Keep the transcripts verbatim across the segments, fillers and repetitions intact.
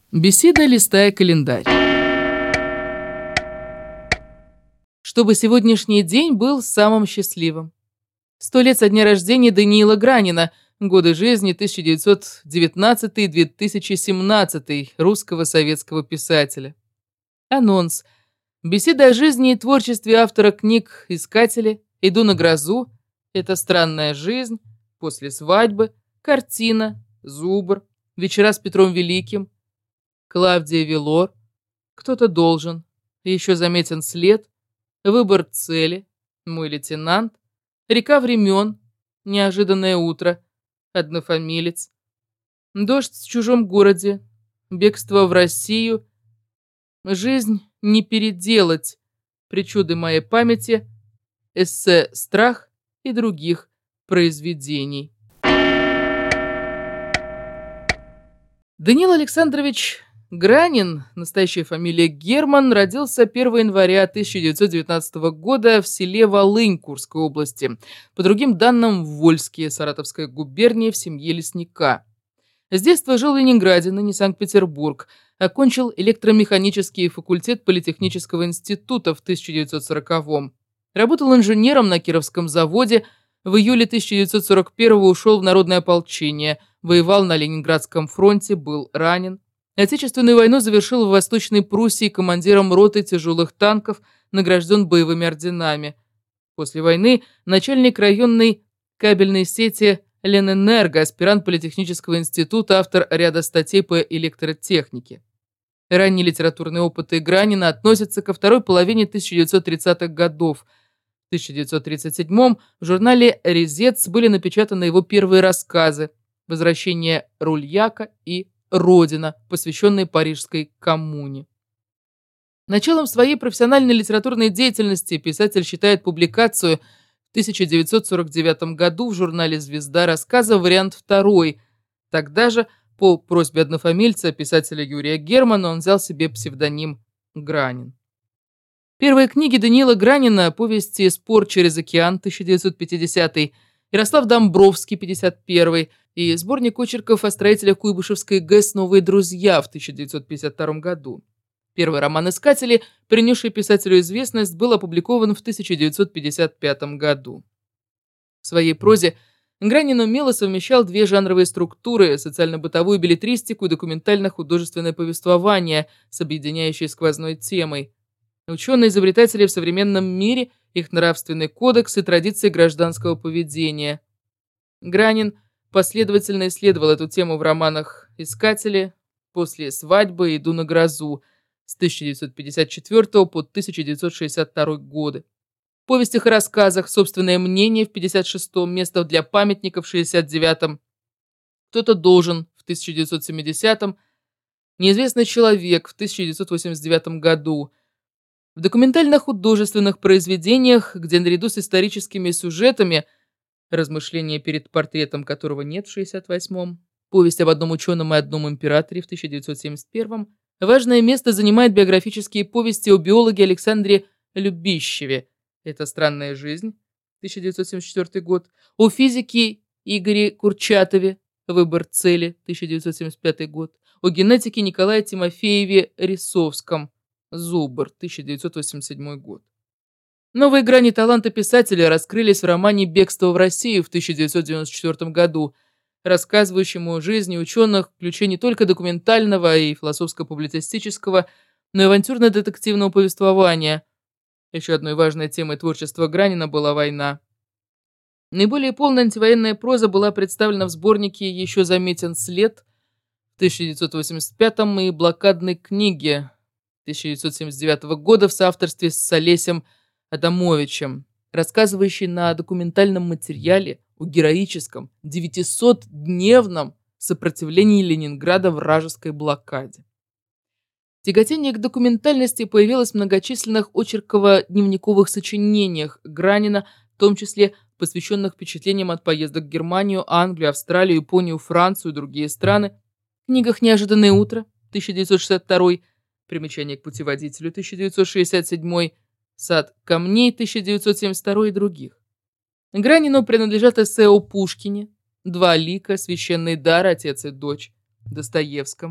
Беседа, листая календарь. Чтобы сегодняшний день был самым счастливым. Сто лет со дня рождения Даниила Гранина, годы жизни тысяча девятьсот девятнадцатый — две тысячи семнадцатый, русского советского писателя. Анонс. Беседа о жизни и творчестве автора книг «Искатели», «Иду на грозу», «Это странная жизнь», «После свадьбы», «Картина», «Зубр», «Вечера с Петром Великим», Клавдия Вилор, «Кто-то должен», еще заметен след, «Выбор цели», «Мой лейтенант», «Река времен», «Неожиданное утро», «Однофамилец», «Дождь в чужом городе», «Бегство в Россию», «Жизнь не переделать», «Причуды моей памяти», эссе «Страх» и других произведений. Даниил Александрович Гранин, настоящая фамилия Герман, родился первого января тысяча девятьсот девятнадцатого года в селе Волынь Курской области, по другим данным в Вольске, Саратовская губерния, в семье лесника. С детства жил в Ленинграде, ныне Санкт-Петербург, окончил электромеханический факультет Политехнического института в тысяча девятьсот сороковом. Работал инженером на Кировском заводе, в июле тысяча девятьсот сорок первого ушел в народное ополчение, воевал на Ленинградском фронте, был ранен. Отечественную войну завершил в Восточной Пруссии командиром роты тяжелых танков, награжден боевыми орденами. После войны начальник районной кабельной сети Ленэнерго, аспирант Политехнического института, автор ряда статей по электротехнике. Ранние литературные опыты Гранина относятся ко второй половине тысяча девятьсот тридцатых годов. В тысяча девятьсот тридцать седьмом в журнале «Резец» были напечатаны его первые рассказы «Возвращение Рульяка» и «Родина», посвященные Парижской коммуне. Началом своей профессиональной литературной деятельности писатель считает публикацию в тысяча девятьсот сорок девятом году в журнале «Звезда» рассказа «Вариант второй». Тогда же, по просьбе однофамильца, писателя Юрия Германа, он взял себе псевдоним Гранин. Первые книги Даниила Гранина, повести «Спор через океан» тысяча девятьсот пятидесятый, Ярослав Домбровский пятьдесят первый и сборник очерков о строителях Куйбышевской ГЭС «Новые друзья» в тысяча девятьсот пятьдесят втором году. Первый роман «Искатели», принесший писателю известность, был опубликован в тысяча девятьсот пятьдесят пятом году. В своей прозе Гранин умело совмещал две жанровые структуры – социально-бытовую беллетристику и документально-художественное повествование с объединяющей сквозной темой. Ученые-изобретатели в современном мире, их нравственный кодекс и традиции гражданского поведения. Гранин последовательно исследовал эту тему в романах «Искатели», «После свадьбы» и «Иду на грозу» с тысяча девятьсот пятьдесят четвёртого по тысяча девятьсот шестьдесят второй годы. В повестях и рассказах «Собственное мнение» в пятьдесят шестом, «Место для памятников» в шестьдесят девятом, «Кто-то должен» в тысяча девятьсот семидесятом, «Неизвестный человек» в тысяча девятьсот восемьдесят девятом году. В документально-художественных произведениях, где наряду с историческими сюжетами «Размышления перед портретом, которого нет» в шестьдесят восьмом, «Повесть об одном ученом и одном императоре» в тысяча девятьсот семьдесят первом, важное место занимает биографические повести о биологе Александре Любищеве «Это странная жизнь» тысяча девятьсот семьдесят четвёртый год, о физике Игоре Курчатове «Выбор цели» тысяча девятьсот семьдесят пятый год, о генетике Николае Тимофееве Рисовском «Зубр» тысяча девятьсот восемьдесят седьмой год. Новые грани таланта писателя раскрылись в романе «Бегство в Россию» в тысяча девятьсот девяносто четвёртом году, рассказывающему о жизни ученых в ключе не только документального и философско-публицистического, но и авантюрно-детективного повествования. Еще одной важной темой творчества Гранина была война. Наиболее полная антивоенная проза была представлена в сборнике «Еще заметен след» в тысяча девятьсот восемьдесят пятом и «Блокадной книге» тысяча девятьсот семьдесят девятого года в соавторстве с Олесем Адамовичем, рассказывающий на документальном материале о героическом девятисотдневном сопротивлении Ленинграда вражеской блокаде. Тяготение к документальности появилось в многочисленных очерково-дневниковых сочинениях Гранина, в том числе посвященных впечатлениям от поездок в Германию, Англию, Австралию, Японию, Францию и другие страны, в книгах «Неожиданное утро» тысяча девятьсот шестьдесят второй, «Примечание к путеводителю» тысяча девятьсот шестьдесят седьмой, «Сад камней» тысяча девятьсот семьдесят второй и других. Гранину принадлежат эссе о Пушкине, «Два лика», «Священный дар», «Отец и дочь», Достоевском,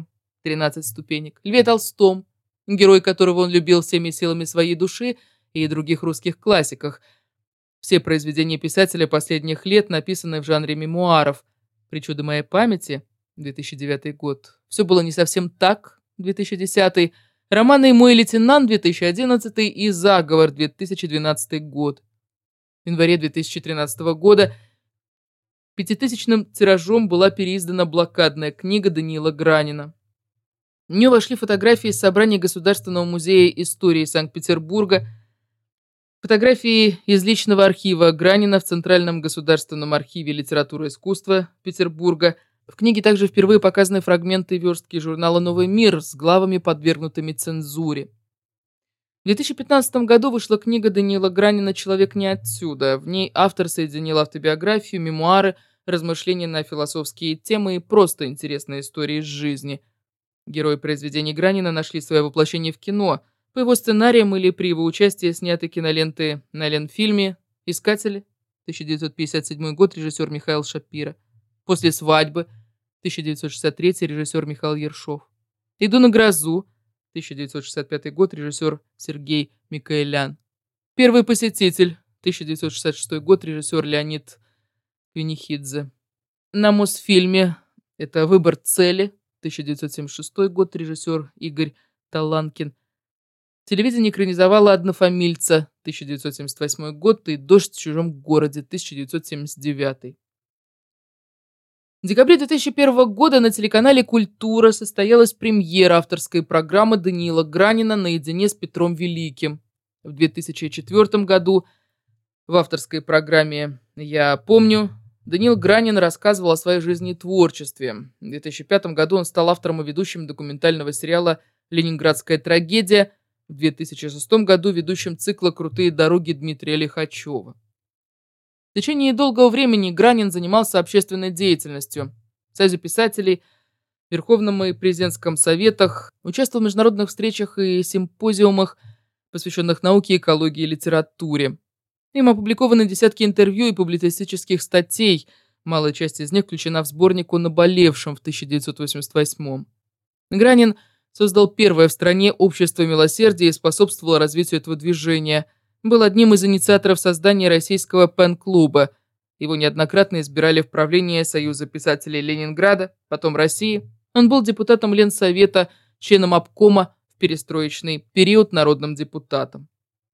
«Тринадцать ступенек», Льве Толстом, герой которого он любил всеми силами своей души, и других русских классиках. Все произведения писателя последних лет написаны в жанре мемуаров. «Причуды моей памяти» две тысячи девятый год, «Все было не совсем так» две тысячи десятый, романы «Мой лейтенант» две тысячи одиннадцатый и «Заговор» две тысячи двенадцатый год. В январе две тысячи тринадцатого года пятитысячным тиражом была переиздана блокадная книга Даниила Гранина. В нее вошли фотографии из собрания Государственного музея истории Санкт-Петербурга, фотографии из личного архива Гранина в Центральном государственном архиве литературы и искусства Петербурга. В книге также впервые показаны фрагменты верстки журнала «Новый мир» с главами, подвергнутыми цензуре. В две тысячи пятнадцатом году вышла книга Даниила Гранина «Человек не отсюда». В ней автор соединил автобиографию, мемуары, размышления на философские темы и просто интересные истории из жизни. Герои произведений Гранина нашли свое воплощение в кино. По его сценариям или при его участии сняты киноленты на Ленфильме «Искатели» тысяча девятьсот пятьдесят седьмой год, режиссер Михаил Шапира. «После свадьбы» тысяча девятьсот шестьдесят третий, режиссер Михаил Ершов. «Иду на грозу» тысяча девятьсот шестьдесят пятый год, режиссер Сергей Микоэлян. «Первый посетитель» тысяча девятьсот шестьдесят шестой год, режиссер Леонид Квинихидзе. На Мосфильме это «Выбор цели» тысяча девятьсот семьдесят шестой год, режиссер Игорь Таланкин. Телевидение экранизовало «Однофамильца» тысяча девятьсот семьдесят восьмой год и «Дождь в чужом городе» тысяча девятьсот семьдесят девятый. В декабре две тысячи первого года на телеканале «Культура» состоялась премьера авторской программы Даниила Гранина «Наедине с Петром Великим». В две тысячи четвёртом году в авторской программе «Я помню» Даниил Гранин рассказывал о своей жизни и творчестве. В две тысячи пятом году он стал автором и ведущим документального сериала «Ленинградская трагедия», в две тысячи шестом году ведущим цикла «Крутые дороги» Дмитрия Лихачева. В течение долгого времени Гранин занимался общественной деятельностью. В Союзе писателей, в Верховном и Президентском советах, участвовал в международных встречах и симпозиумах, посвященных науке, экологии и литературе. Им опубликованы десятки интервью и публицистических статей, малая часть из них включена в сборник «О наболевшем» в тысяча девятьсот восемьдесят восьмом. Гранин создал первое в стране общество милосердия и способствовал развитию этого движения. Был одним из инициаторов создания российского пен-клуба. Его неоднократно избирали в правление Союза писателей Ленинграда, потом России. Он был депутатом Ленсовета, членом обкома в перестроечный период, народным депутатом.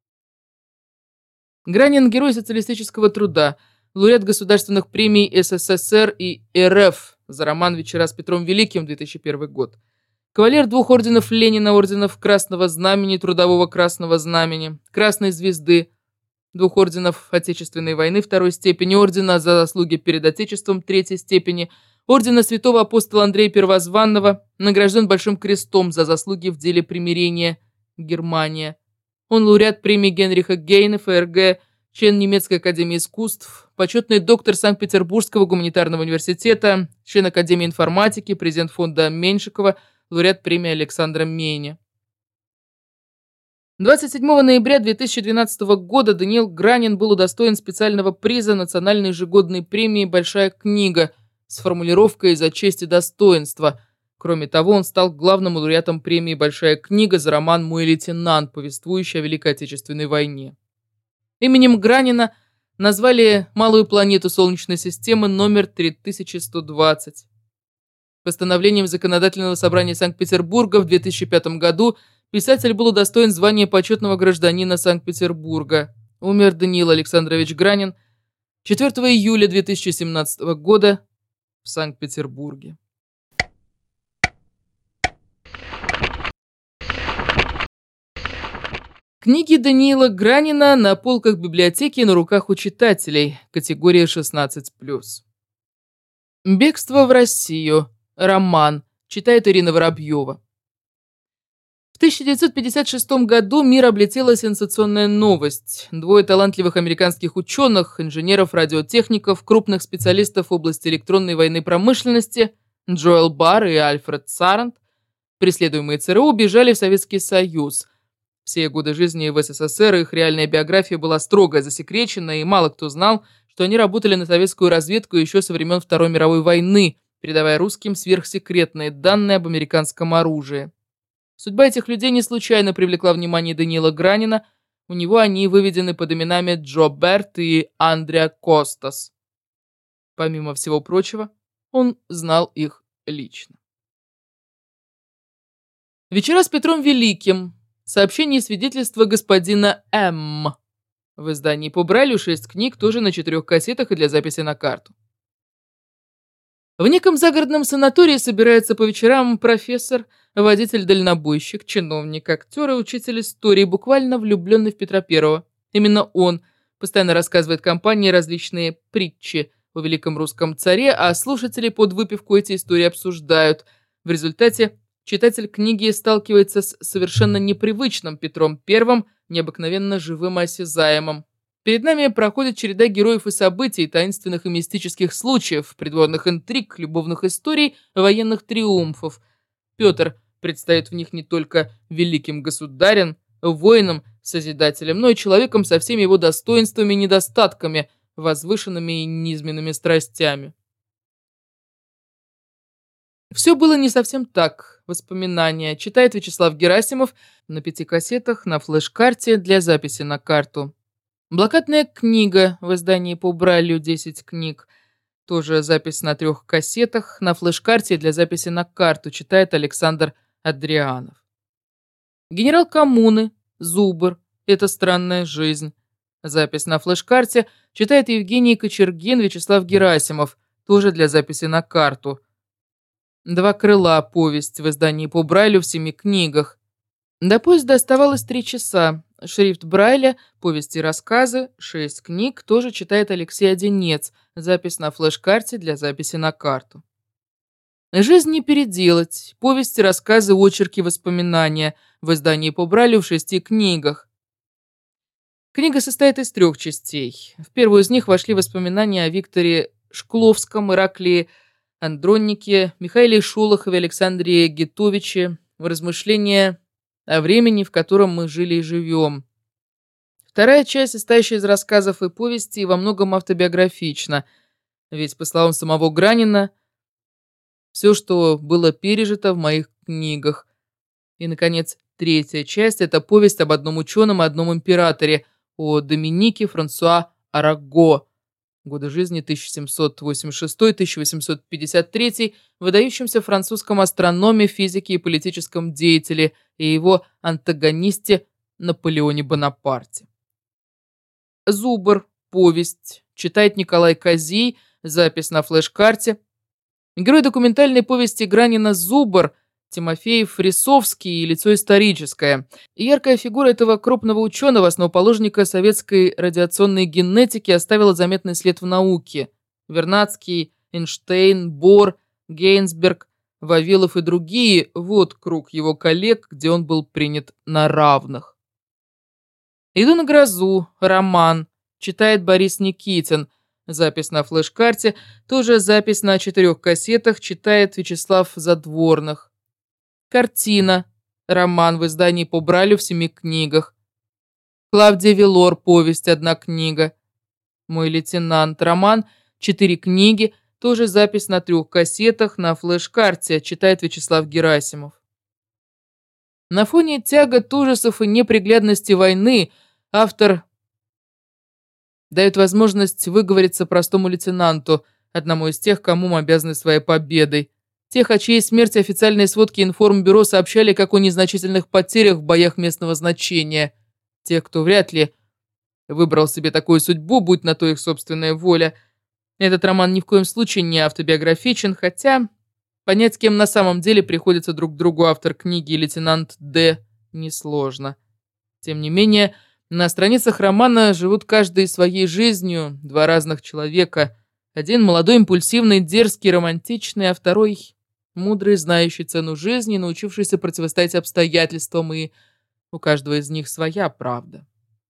Гранин – герой социалистического труда, лауреат государственных премий СССР и РФ за роман «Вечера с Петром Великим» две тысячи первый год. Кавалер двух орденов Ленина, орденов Красного Знамени, Трудового Красного Знамени, Красной Звезды, двух орденов Отечественной войны второй степени, ордена за заслуги перед Отечеством третьей степени, ордена Святого Апостола Андрея Первозванного, награжден Большим Крестом за заслуги в деле примирения, Германия. Он лауреат премии Генриха Гейна, ФРГ, член Немецкой академии искусств, почетный доктор Санкт-Петербургского гуманитарного университета, член Академии информатики, президент фонда Меньшикова, лауреат премии Александра Меня. двадцать седьмого ноября две тысячи двенадцатого года Даниил Гранин был удостоен специального приза национальной ежегодной премии «Большая книга» с формулировкой «За честь и достоинство». Кроме того, он стал главным лауреатом премии «Большая книга» за роман «Мой лейтенант», повествующий о Великой Отечественной войне. Именем Гранина назвали малую планету Солнечной системы номер три тысячи сто двадцать. Постановлением Законодательного собрания Санкт-Петербурга в две тысячи пятом году писатель был удостоен звания почетного гражданина Санкт-Петербурга. Умер Даниил Александрович Гранин четвёртого июля две тысячи семнадцатого года в Санкт-Петербурге. Книги Даниила Гранина на полках библиотеки и на руках у читателей. Категория шестнадцать плюс. «Бегство в Россию». Роман. Читает Ирина Воробьева. В тысяча девятьсот пятьдесят шестом году мир облетела сенсационная новость. Двое талантливых американских ученых, инженеров, радиотехников, крупных специалистов в области электронной военной промышленности, Джоэл Барр и Альфред Сарант, преследуемые ЦРУ, бежали в Советский Союз. Все годы жизни в СССР их реальная биография была строго засекречена, и мало кто знал, что они работали на советскую разведку еще со времен Второй мировой войны, передавая русским сверхсекретные данные об американском оружии. Судьба этих людей не случайно привлекла внимание Даниила Гранина. У него они выведены под именами Джо Берт и Андреа Костас. Помимо всего прочего, он знал их лично. Вечера с Петром Великим. Сообщение и свидетельство господина М. В издании по Брайлю шесть книг, тоже на четырех кассетах и для записи на карту. В неком загородном санатории собирается по вечерам профессор, водитель-дальнобойщик, чиновник, актер и учитель истории, буквально влюбленный в Петра Первого. Именно он постоянно рассказывает компании различные притчи о великом русском царе, а слушатели под выпивку эти истории обсуждают. В результате читатель книги сталкивается с совершенно непривычным Петром Первым, необыкновенно живым и осязаемым. Перед нами проходит череда героев и событий, таинственных и мистических случаев, придворных интриг, любовных историй, военных триумфов. Петр предстоит в них не только великим государем, воином, созидателем, но и человеком со всеми его достоинствами и недостатками, возвышенными и низменными страстями. Все было не совсем так. Воспоминания читает Вячеслав Герасимов на пяти кассетах, на флеш-карте для записи на карту. Блокадная книга в издании по Брайлю десять книг. Тоже запись на трех кассетах, на флеш-карте для записи на карту, читает Александр Адрианов. Генерал коммуны, Зубр, это странная жизнь. Запись на флеш-карте читает Евгений Кочергин, Вячеслав Герасимов, тоже для записи на карту. Два крыла, повесть в издании по Брайлю в семи книгах. До поезда оставалось три часа. Шрифт Брайля, повести и рассказы, шесть книг, тоже читает Алексей Одинец, запись на флеш-карте для записи на карту. Жизнь не переделать, повести, рассказы, очерки, воспоминания в издании по Брайлю в шести книгах. Книга состоит из трех частей. В первую из них вошли воспоминания о Викторе Шкловском, Ираклии Андроннике, Михаиле Шолохове, Александре Гетовиче, размышления о времени, в котором мы жили и живем. Вторая часть, состоящая из рассказов и повестей, во многом автобиографична, ведь, по словам самого Гранина, все, что было пережито в моих книгах. И, наконец, третья часть – это повесть об одном ученом и одном императоре, о Доминике Франсуа Араго, годы жизни тысяча семьсот восемьдесят шестой — тысяча восемьсот пятьдесят третий, выдающемся французском астрономе, физике и политическом деятеле, и его антагонисте Наполеоне Бонапарте. Зубр, повесть, читает Николай Козий, запись на флеш-карте. Герой документальной повести Гранина Зубр, Тимофеев Рисовский и лицо историческое. Яркая фигура этого крупного ученого, основоположника советской радиационной генетики, оставила заметный след в науке. Вернадский, Эйнштейн, Бор, Гейнсберг, Вавилов и другие – вот круг его коллег, где он был принят на равных. «Иду на грозу», роман, читает Борис Никитин, запись на флеш-карте, тоже запись на четырех кассетах, читает Вячеслав Задворных. Картина, роман в издании по Брайлю в семи книгах. Клавдия Вилор, повесть, одна книга. Мой лейтенант, роман, четыре книги, тоже запись на трех кассетах, на флеш-карте, читает Вячеслав Герасимов. На фоне тягот, ужасов и неприглядности войны автор дает возможность выговориться простому лейтенанту, одному из тех, кому мы обязаны своей победой. Тех, о чьей смерти официальные сводки информбюро сообщали как о незначительных потерях в боях местного значения. Тех, кто вряд ли выбрал себе такую судьбу, будь на то их собственная воля. Этот роман ни в коем случае не автобиографичен, хотя понять, с кем на самом деле приходится друг к другу автор книги и лейтенант Д. несложно. Тем не менее, на страницах романа живут каждый своей жизнью, два разных человека. Один молодой, импульсивный, дерзкий, романтичный, а второй мудрый, знающий цену жизни, научившийся противостоять обстоятельствам, и у каждого из них своя правда.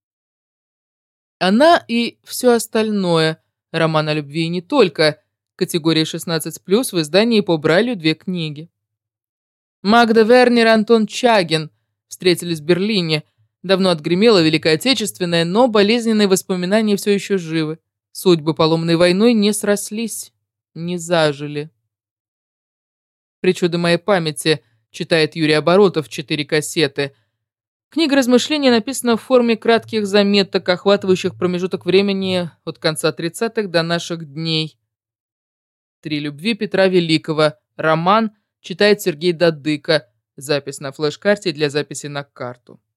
Она и все остальное. Роман о любви и не только. Категория шестнадцать плюс, в издании по Брайлю две книги. Магда Вернер и Антон Чагин встретились в Берлине. Давно отгремела Великая Отечественная, но болезненные воспоминания все еще живы. Судьбы, поломанной войной, не срослись, не зажили. «Причуды моей памяти», читает Юрий Оборотов, четыре кассеты. Книга размышлений написана в форме кратких заметок, охватывающих промежуток времени от конца тридцатых до наших дней. «Три любви» Петра Великого. Роман читает Сергей Дадыко. Запись на флеш-карте для записи на карту.